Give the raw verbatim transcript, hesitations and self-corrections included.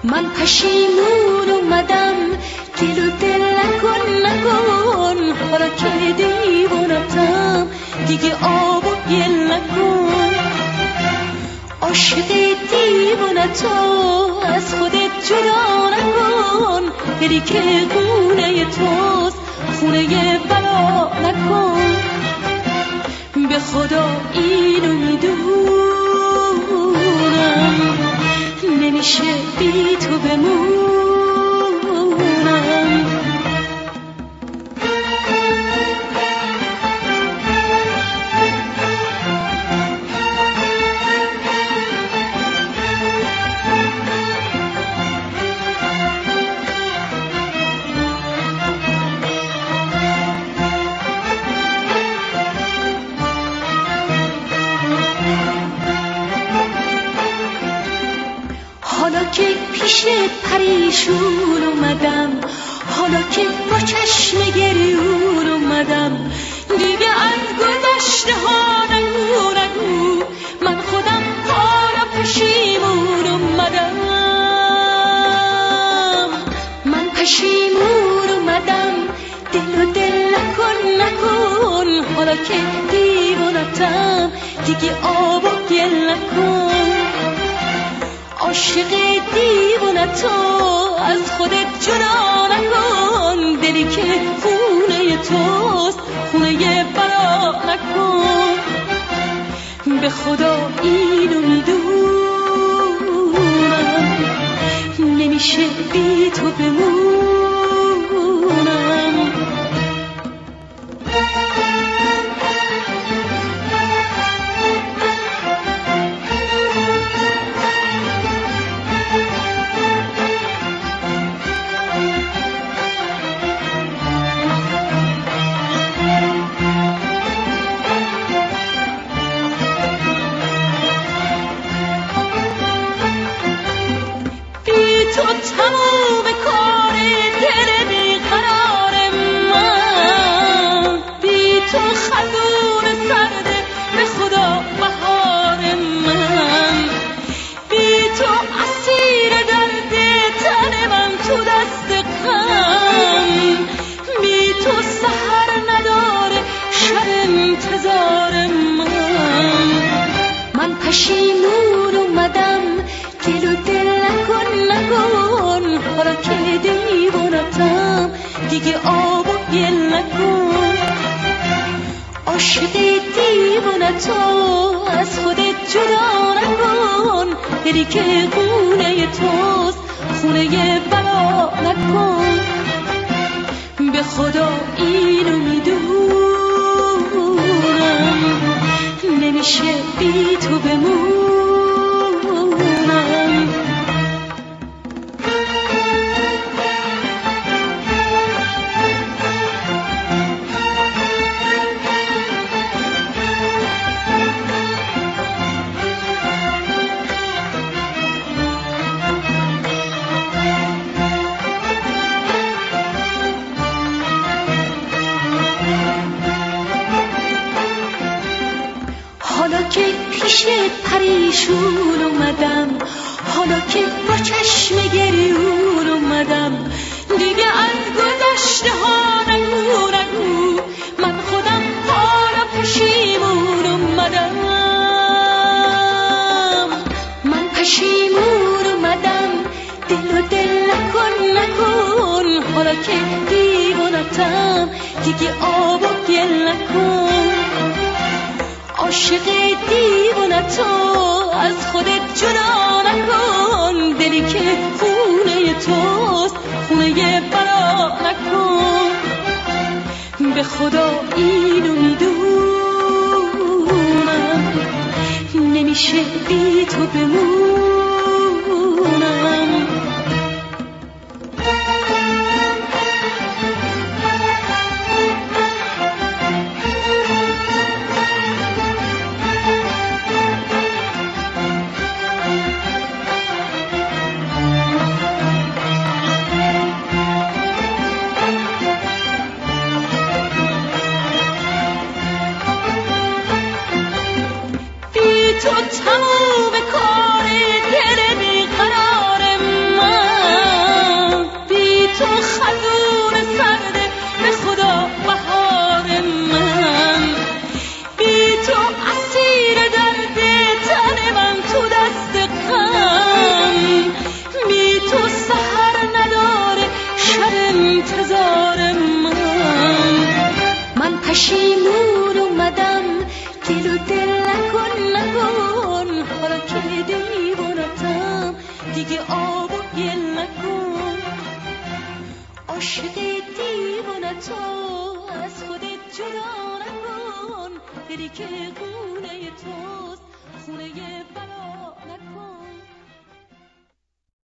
من پشیمون اومدم، گل و دل نکن نکن، حالا که دیوانتم دیگه آب و گل نکن. عاشق دیوانتو از خودت جدا نکن، دلی که خونه توست خونه بلا نکن. به خدا اینو میدونم، نمیشه بی تو بمونم. حالا که پیش پریشون اومدم، حالا که با چشم گریون اومدم، دیگه از گذشته ها نگو نگو، من خودم حالا پشیمون اومدم. من پشیمون اومدم، دل و دل نکن نکن، حالا که دیوانتم دیگه آب و گل نکن. عاشق دیوانتو از خودت جدا نکن، دلی که خونه توست خونه بلا نکن. به خدا اینو میدونم، نمیشه بی تو بمونم. تو تموم کار دل بیقرار من، بی تو خزون سرده به خدا بهار من، بی تو اسیر درد تن من تو دست غم، بی تو سحر نداره شب انتظار من. من پشیمون اومدم، گل و دل نکن نکن، حالا که دیوانتم دیگه آب و گل نکن. عاشق دیوانتو از خودت جدا نکن، دلی که خونه توست خونه بلا نکن. به خدا اینو میدونم، نمیشه بی تو بمونم. حالا که پیش پریشون اومدم، حالا که با چشم گریون اومدم، دیگه از گذشته ها نگو نگو، من خودم حالا پشیمون اومدم. من پشیمون اومدم، دل و دل نکن نکن، حالا که دیوانتم دیگه آب و گل نکن. عاشق دیوانتو از خودت جدا نکن، دلی که خونه توست خونه بلا نکن. به خدا اینو میدونم، نمیشه بی تو بمونم. تو تموم کار انتظار من. من پشیمون اومدم دل و دل نکن نکن، حالا که دیوانتم دیگه آب و گل نکن. عاشق دیوانتو از خودت جدا نکن، دلی که خونه توست خونه بلا نکن.